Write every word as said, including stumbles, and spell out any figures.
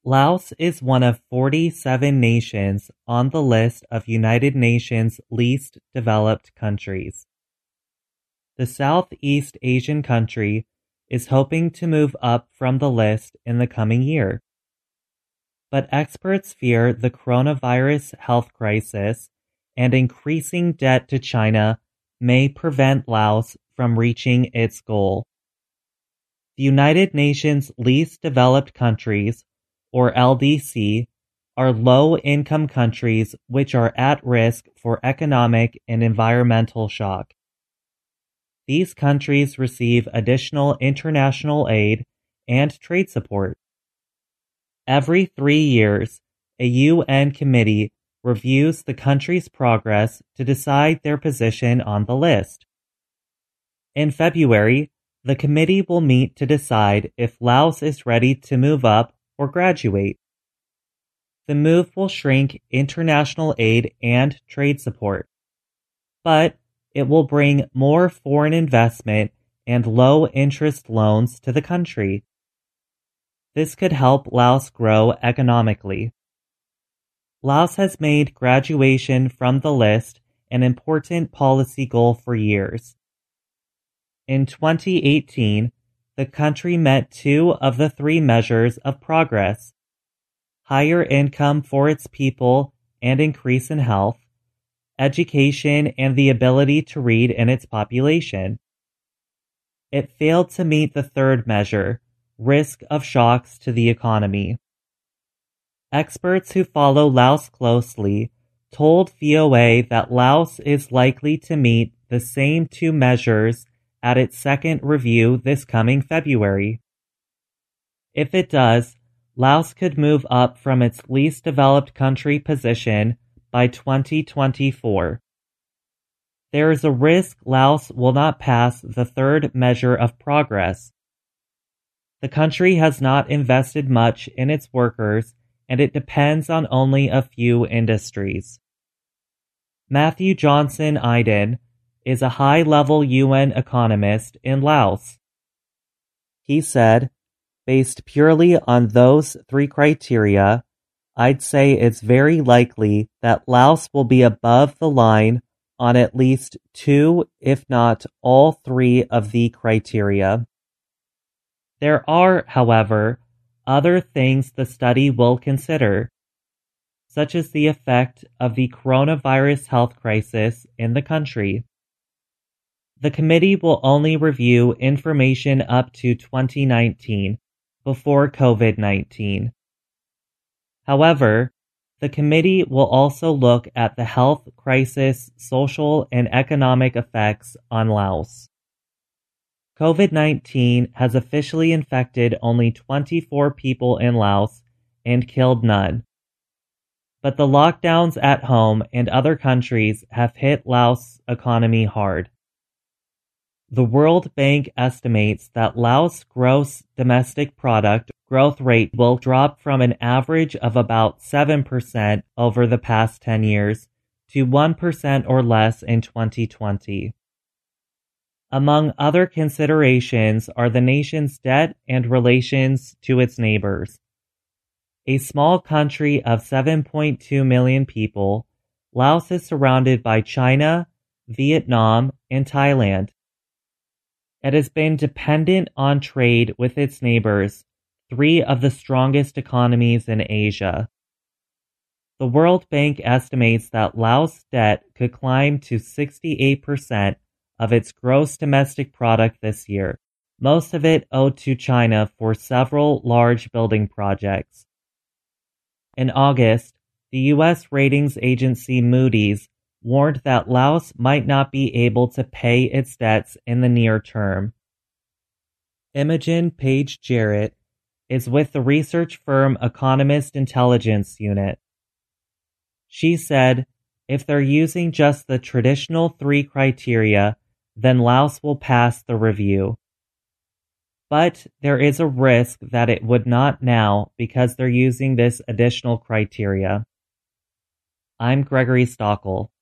Laos is one of forty-seven nations on the list of United Nations least developed countries. The Southeast Asian country is hoping to move up from the list in the coming year. But experts fear the coronavirus health crisis and increasing debt to China may prevent Laos from reaching its goal. The United Nations least developed countries, or L D C, are low-income countries which are at risk for economic and environmental shock. These countries receive additional international aid and trade support. Every three years, a U N committee reviews the country's progress to decide their position on the list. In February, the committee will meet to decide if Laos is ready to move up or graduate. The move will shrink international aid and trade support, but it will bring more foreign investment and low-interest loans to the country. This could help Laos grow economically. Laos has made graduation from the list an important policy goal for years. In twenty eighteen, the country met two of the three measures of progress: higher income for its people and increase in health, education and the ability to read in its population. It failed to meet the third measure, risk of shocks to the economy. Experts who follow Laos closely told V O A that Laos is likely to meet the same two measures at its second review this coming February. If it does, Laos could move up from its least developed country position by twenty twenty-four. There is a risk Laos will not pass the third measure of progress. The country has not invested much in its workers, and it depends on only a few industries. Matthew Johnson-Iden is a high-level U N economist in Laos. He said, based purely on those three criteria, I'd say it's very likely that Laos will be above the line on at least two, if not all three of the criteria. There are, however, other things the study will consider, such as the effect of the coronavirus health crisis in the country. The committee will only review information up to twenty nineteen, before COVID nineteen. However, the committee will also look at the health crisis' social and economic effects on Laos. COVID nineteen has officially infected only twenty-four people in Laos and killed none. But the lockdowns at home and other countries have hit Laos' economy hard. The World Bank estimates that Laos' gross domestic product growth rate will drop from an average of about seven percent over the past ten years to one percent or less in twenty twenty. Among other considerations are the nation's debt and relations to its neighbors. A small country of seven point two million people, Laos is surrounded by China, Vietnam, and Thailand. It has been dependent on trade with its neighbors, three of the strongest economies in Asia. The World Bank estimates that Laos' debt could climb to sixty-eight percent of its gross domestic product this year, most of it owed to China for several large building projects. In August, the U S ratings agency Moody's warned that Laos might not be able to pay its debts in the near term. Imogen Page Jarrett is with the research firm Economist Intelligence Unit. She said, if they're using just the traditional three criteria, then Laos will pass the review. But there is a risk that it would not now because they're using this additional criteria. I'm Gregory Stockel.